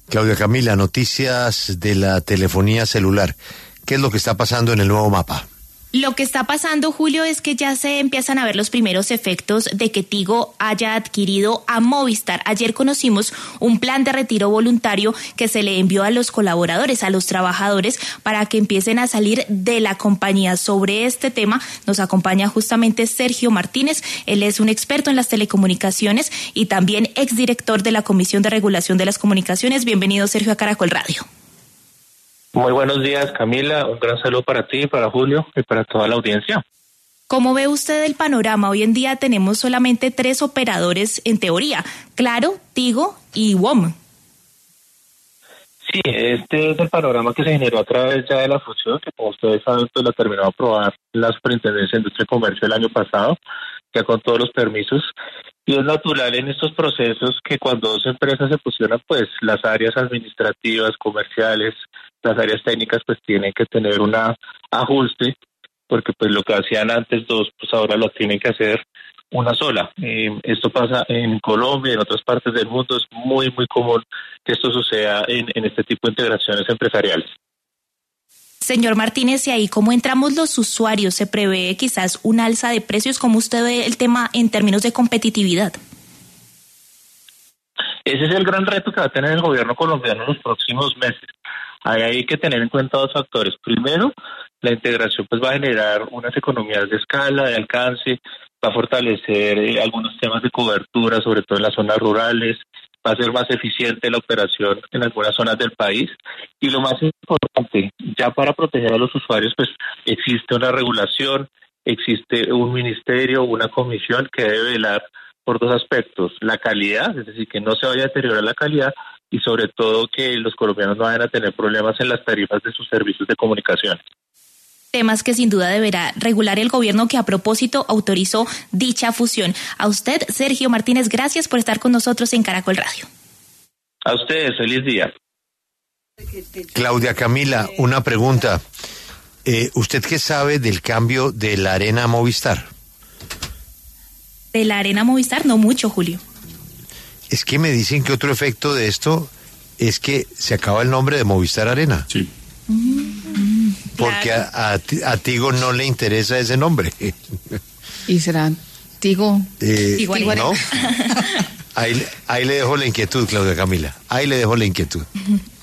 Claudia Camila, noticias de la telefonía celular. ¿Qué es lo que está pasando en el nuevo mapa? Lo que está pasando, Julio, es que ya se empiezan a ver los primeros efectos de que Tigo haya adquirido a Movistar. Ayer conocimos un plan de retiro voluntario que se le envió a los colaboradores, a los trabajadores, para que empiecen a salir de la compañía. Sobre este tema nos acompaña justamente Sergio Martínez. Él es un experto en las telecomunicaciones y también exdirector de la Comisión de Regulación de las Comunicaciones. Bienvenido, Sergio, a Caracol Radio. Muy buenos días, Camila. Un gran saludo para ti, para Julio y para toda la audiencia. ¿Cómo ve usted el panorama? Hoy en día tenemos solamente 3 operadores en teoría: Claro, Tigo y WOM. Sí, este es el panorama que se generó a través ya de la fusión, que como ustedes saben, pues la terminó de aprobar la Superintendencia de Industria y Comercio el año pasado, ya con todos los permisos. Y es natural en estos procesos que cuando dos empresas se fusionan, pues las áreas administrativas, comerciales, las áreas técnicas, pues tienen que tener un ajuste, porque pues lo que hacían antes dos, pues ahora lo tienen que hacer una sola. Esto pasa en Colombia, en otras partes del mundo, es muy, muy común que esto suceda en este tipo de integraciones empresariales. Señor Martínez, ¿y ahí cómo entramos los usuarios? ¿Se prevé quizás un alza de precios? ¿Cómo usted ve el tema en términos de competitividad? Ese es el gran reto que va a tener el gobierno colombiano en los próximos meses. Ahí hay que tener en cuenta 2 factores. Primero, la integración pues va a generar unas economías de escala, de alcance, va a fortalecer algunos temas de cobertura, sobre todo en las zonas rurales, va a ser más eficiente la operación en algunas zonas del país. Y lo más importante, ya para proteger a los usuarios, pues existe una regulación, existe un ministerio, una comisión que debe velar por 2 aspectos: la calidad, es decir, que no se vaya a deteriorar la calidad, y sobre todo que los colombianos no vayan a tener problemas en las tarifas de sus servicios de comunicación. Temas que sin duda deberá regular el gobierno, que a propósito autorizó dicha fusión. A usted, Sergio Martínez, gracias por estar con nosotros en Caracol Radio. A ustedes, feliz día. Claudia Camila, una pregunta. ¿Usted qué sabe del cambio de la Arena Movistar? De la Arena Movistar, no mucho, Julio. Es que me dicen que otro efecto de esto es que se acaba el nombre de Movistar Arena. Sí. Porque a Tigo no le interesa ese nombre. ¿Y será Tigo? Tigo Arena. ¿No? Ahí le dejo la inquietud, Claudia Camila. Ahí le dejo la inquietud.